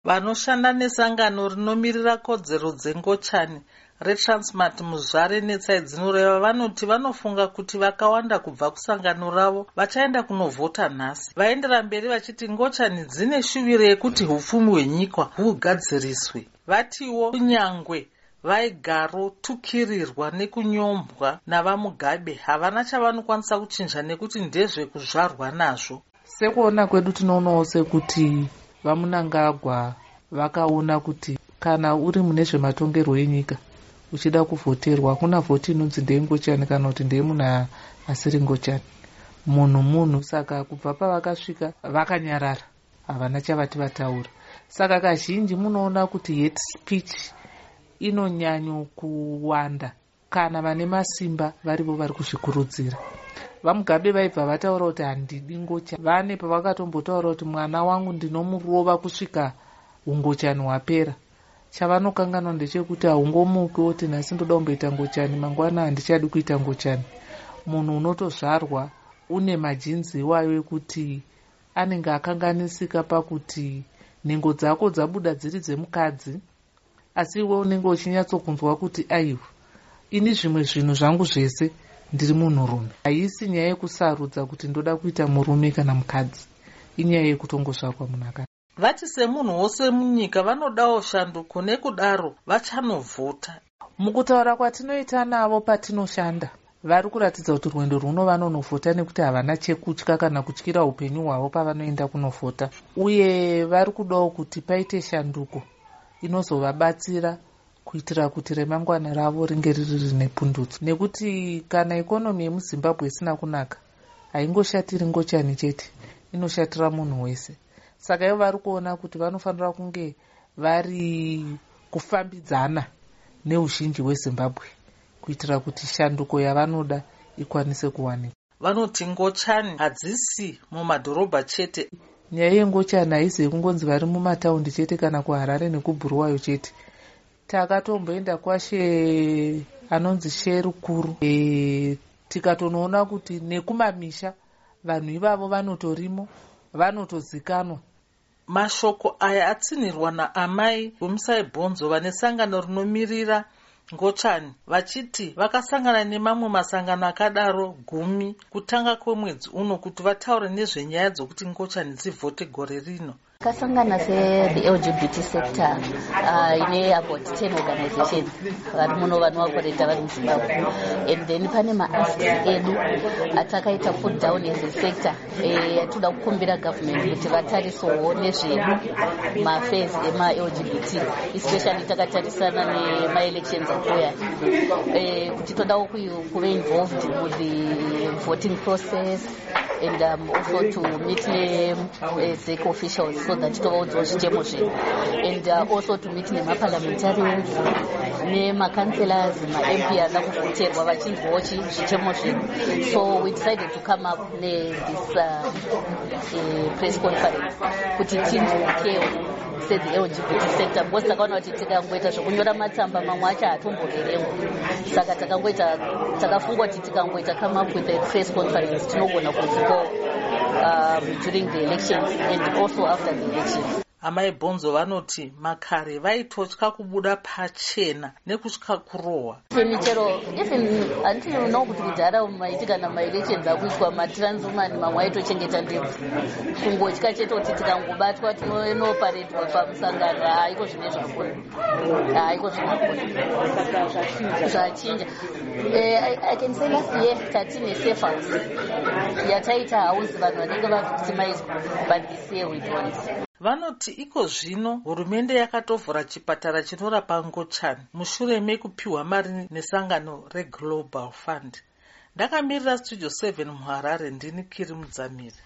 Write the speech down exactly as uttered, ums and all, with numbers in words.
Vanoshanda nesangano rinomirira kodzero dzengochani reTransmart muzvare netsai dzinoreva vanoti vanofunga kuti vakawanda kubva kusangano ravo vachaenda kunovhota nhasi. Vaendera mberi vachiti ngochani dzine shuviro yekuti hupfumi hwenyika hugadziriswe. Vatiwo kunyangwe vaigaro tukirirwa nekunyombwa navamugabe havana chavanokwanisa kuchinja nekuti ndezvekuzvarwa nazvo. Sekuona kwedu tinoonawo sekuti vamunangagwa vakaona kuti kana uri mune zvematongerwo enyika uchida kuvhoterwa hakuna vhoti inonzi ndeingochani kana kuti ndeimunhu asiri ngochani, munhu munhu. Saka kubva pavakasvika vakanyarara, havana chavati vataura. Saka kazhinji munoona kuti hate speech inonyanyo kuwanda kana vane masimba varivo vari kuzvikurudzira. Vamugabe vaibva vataura kuti handidi ngochani. Vane pavakatombotaura kuti mwana wangu ndinomurova kusvika ungochani hwapera. Chavanokanganwa ndechekuti haungomuki woti nhasi ndoda kumboita ngochani, mangwana handichadi kuita ngochani. Munhu unotozvarwa une majinzi iwayo ekuti anenge akanganisika pakuti nhengo dzako dzabuda dziri dzemukadzi, asi iwe unenge uchinyatsokunzwa kuti aiwa, ini zvimwe zvinhu zvangu zvese ndiri munhurume. Haisi nyaya yekusarudza kuti ndoda kuita murume kana mukadzi, inyaya yekutongozvarwa munhu akati. Vati semunhu wose munyika vanodawo shanduko, nekudaro vachanovhota. Mukutaura kwatinoita navo patinoshanda, vari kuratidza kuti rwendo rwuno vanonovhota nekuti havana chekutya kana kutyira upenyu hwavo pavanoenda kunovhota. Uye vari kudawo kuti paite shanduko inozovabatsira kuitira kuti remangwana ravo ringe riri rine pundutso. Nekuti kana ikonomi yemuZimbabwe isina kunaka, haingoshatiri ngochani chete, inoshatira munhu wese. Saka ivo vari kuona kuti vanofanira kunge vari kufambidzana neuzhinji hweZimbabwe kuitira kuti shanduko yavanoda ikwanise kuwanika. Vanoti ngochani hadzisi mumadhorobha chete. Nyaya yengochani haisi yekungonzi vari mumataundi chete kana kuHarare nekuBhuluwayo chete. Takatomboenda kwashe anonzi She Rukuru, e, tikatonoona kuti nekumamisha vanhu ivavo vanotorimo, vanotozikanwa. Mashoko aya atsinirwa naamai Vumisai Bhonzo vane sangano rinomirira ngochani, vachiti vakasangana nemamwe masangano akadaro gumi kutanga kwemwedzi uno kuti vataure nezvenyaya dzokuti ngochani dzivhote gore rino. Kasangana se L G B T sector uh, ine about ten organizations vari muno vanovakoreta vari muZimbabwe, and then pane maasks edu atakaita put down as a sector atoda kukumbira government kuti vatarisowo nezvedu maafairs ema-L G B T, especially takatarisana nemaelections atoya kuti todawo kuve involved with the voting process and um, also to meet them as uh, officials so that tovaudzawo zvitemo zvedu, and uh, also to meet nemaparliamentarians nemacancelors ma-M P ada kuvhoterwa vachinzwawo zvitemo zvedu. So we decided to come up this uh, uh, press conference kuti tinzwikewo sedzi L G B T sector, because takaona kuti tikangoita zvokunyora matsamba mamwe acho hatomboverengwa. Saka takangoita takafunga kuti tikangoita come up with a press conference tinogona kunzwikawo um, during the elections and also after the elections. Amai Bhonzo vanoti makare vaitotya kubuda pachena nekutya kurohwa. Michero even handinoona kuti kudhara maitika namaelections akuitwa matranswoman mamwe aitochengeta ndebvu, kungotya chete kuti tikangobatwa tinoparedwa pamusangano. Haiko zvine zvakona, haiko zvakona zvachinja. I can say last year tatine safe house yataita house vanhu vanenge vavictimized, but this year we don't. Vanoti iko zvino hurumende yakatovhura chipatara chinorapa ngochani mushure mekupiwa mari nesangano reGlobal Fund. Ndakamirira Studio seven muHarare, ndini Kiri Mudzamiri.